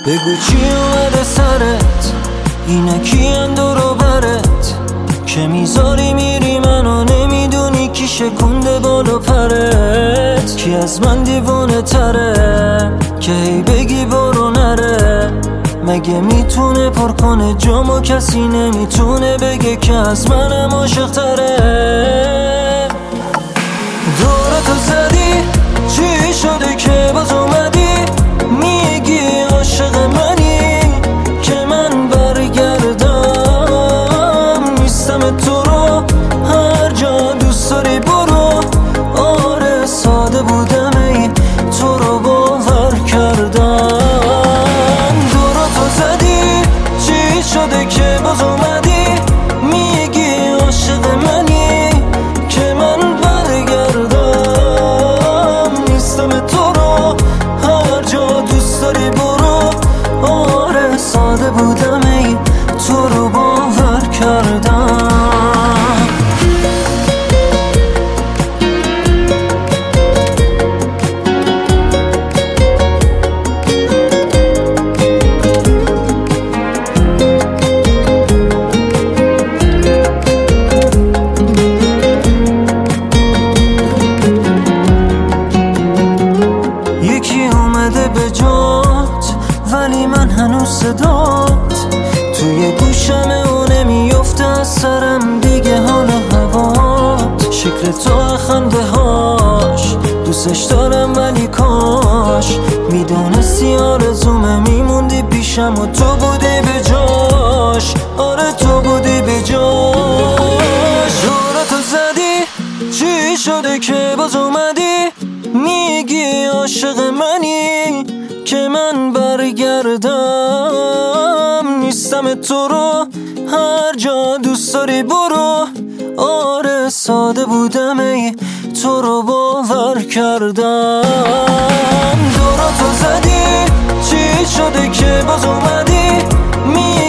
بگو چی اومده سرت، اینا کیان دور و برت که میذاری میری منو نمیدونی کی شکونده بالا پرت. کی از من دیوانه تره که هی بگی برو نره، مگه میتونه پر کنه جامو کسی نمیتونه بگه که از منم عاشق تره. دورتو زدی چی شده که باز اومدی میگی عاشق منی که من برگردم نیستم تو رو هر جا دوست داری برو. آره ساده بودم ای تو رو باور کردم. دورتو زدی چی شده که باز اومدی میگی عاشق منی که من برگردم نیستم تو رو هر جا دوست داری برو. آره ساده بودم ای تو رو باور کردم. یکی اومده به جات ولی من هنوز صدات توی گوشمه و نمیفته از سرم دیگه حال و هوات. شکل تو خنده هاش دوستش دارم ولی کاش میدونستی آرزومه میموندی پیشم و تو بودی به جاش. آره تو بودی به جاش. دورتو زدی چی شده که باز اومدی میگی عاشق منی که من برگردم نیستم تو رو هر جا دوست داری برو. آره ساده بودم ای تو رو باور کردم. دورتو زدی چی شده که باز اومدی